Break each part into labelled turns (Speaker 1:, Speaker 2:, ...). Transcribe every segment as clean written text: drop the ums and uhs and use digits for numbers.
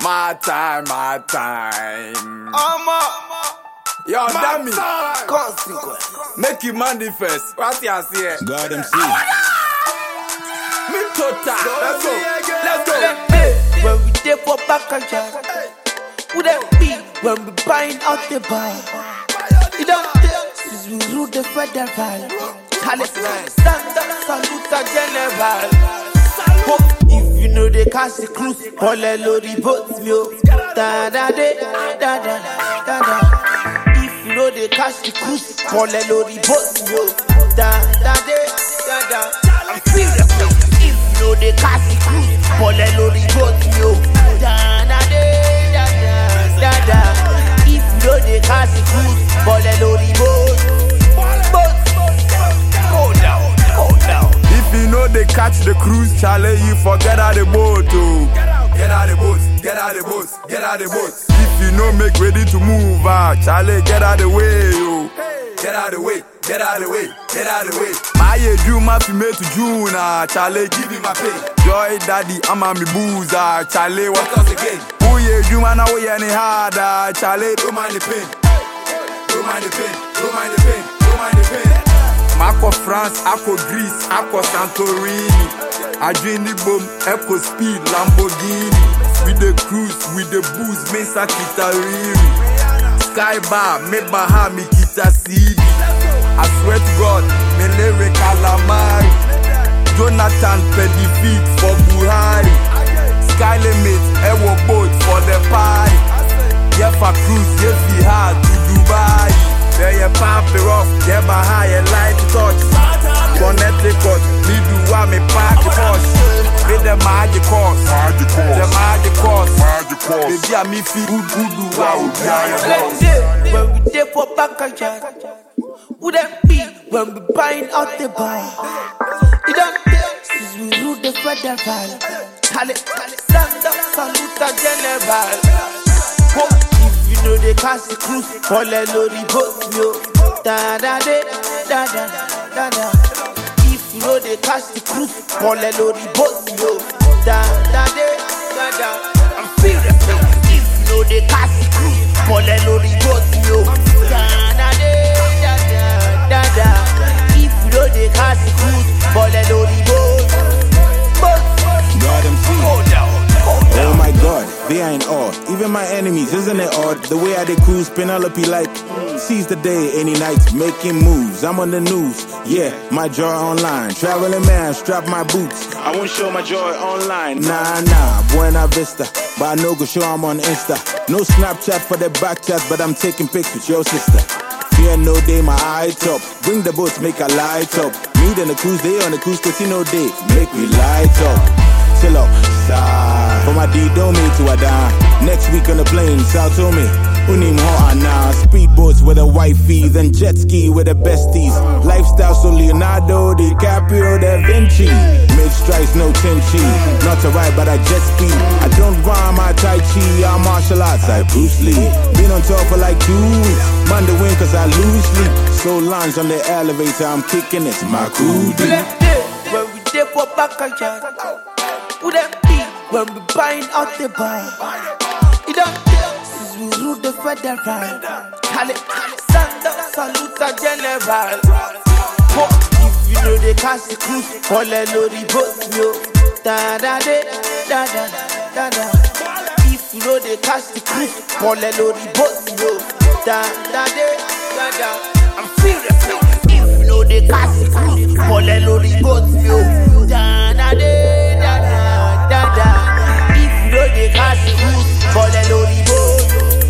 Speaker 1: My time. Yo, dummy.
Speaker 2: Consequence.
Speaker 1: Make you manifest. What you say?
Speaker 3: God MC.
Speaker 1: Me total. Let's go.
Speaker 2: When we dip for back and jack, who that be when we buying out the bar? It don't take since we rule the federal. Stand up, salute a general. If you know they cast the cruise, all the lorry boats, yo. Da da da da da da da. If you know they cast the cruise, all the lorry boats, yo. Da da da da da. I'm serious, yo. If you know they cast the cruise, all the lorry boats, yo. Da da da da da da. If you know they cast the cruise, all the lorry boats.
Speaker 1: If you know they catch the cruise, Charlie, you forget how the boat, oh. Get out the boat. If you know make ready to move, Charlie, get out the way, oh. Get out the way. My you must be made to June, Charlie, give me my pay. Joy daddy, I'm a me boozer, Charlie, what else again? Oh yeah, you man, oh yeah, any harder, Charlie, don't mind the pain. Mako France, Ako Greece, Ako Santorini. I drink the boom, Echo Speed, Lamborghini. With the cruise, with the booze, Mesa Kitariri. Sky bar, me Baha, me Kita CD. I swear to God, me lyric calamari. Jonathan Peddy feet for Buhari. Sky limit, Ewo boat for the party. Yeah, for cruise, yeah, we hard to Dubai. There you pop it off, yeah, but higher light touch. Connecticut, me do what me park the push. With the magic course, baby, I me feel good, wow, yeah.
Speaker 2: When we dip for back and jack, who that be when we buying out the bar? It don't take since we rule the federal. Stand up, salute a general. If you know they cast the cruise, all the lorry boats, yo. Da da da da da da da. If you know they cast the cruise, all the lorry boats, yo. Da da da da da. I'm serious, yo. If you know they cast the cruise, all the lorry boats, yo. Da da da da da. If you know they cast the cruise, all the lorry boats.
Speaker 3: God MC.
Speaker 2: Go down.
Speaker 3: Oh my God, they are in awe. Even my enemies, isn't it odd? The way I they cruise, Penelope like seize the day, any night, making moves. I'm on the news, yeah, my joy online. Traveling man, strap my boots. I won't show my joy online. Nah, Buena Vista. But I know go show I'm on Insta. No Snapchat for the back chat, but I'm taking pics with your sister. Fear no day, my eye top. Bring the boats, make a light up. Me and the cruise, they on the cruise, casino day. Make me light up. Chill out, side. For my D, don't me to a die. Next week on the plane, South to me. Unim hot now. Speedboats with the wifeys and jet ski with the besties. Lifestyle so Leonardo, DiCaprio, Da Vinci. Mid strikes, no Tenchi. Not to ride, but I jet speed. I don't rhyme, I Tai Chi. I'm martial arts, I Bruce Lee. Been on top for like 2 weeks. Monday win cause I lose sleep. So lunge on the elevator, I'm kicking it. My crew deep.
Speaker 2: When we dip for back and jack, who that be when we buying out the bar? It don't take since we rule the federal. Stand up, salute a general. If you know they cast the cruise, all the lorry boats, yo. Da da da da da da da. If you know they cast the cruise, all the lorry boats, yo. Da da da da da. I'm serious now. If you know they cast the cruise, all the lorry boats, yo. Da da da da da da. If you know they cast the cruise, all the lorry boats.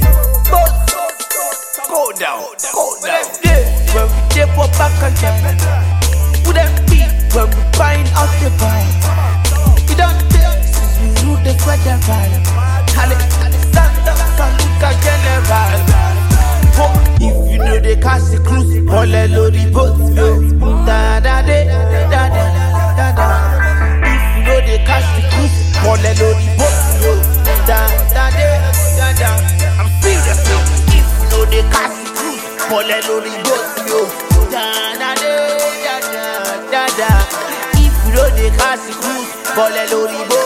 Speaker 2: Go down. When we dip for back and jack, who that be when we buying out the bar? It don't take since we rule the federal. Stand up, salute a general. If you know they cast the cruise, all the lorry boats, yo. Da da da da da da da. If you know they cast the cruise, all the lorry boats, yo. Da da da da da. I'm serious, yo. If you know they cast the cruise, all the lorry boats, yo. Da da da da da da. If you know they cast the cruise, all the lorry boats.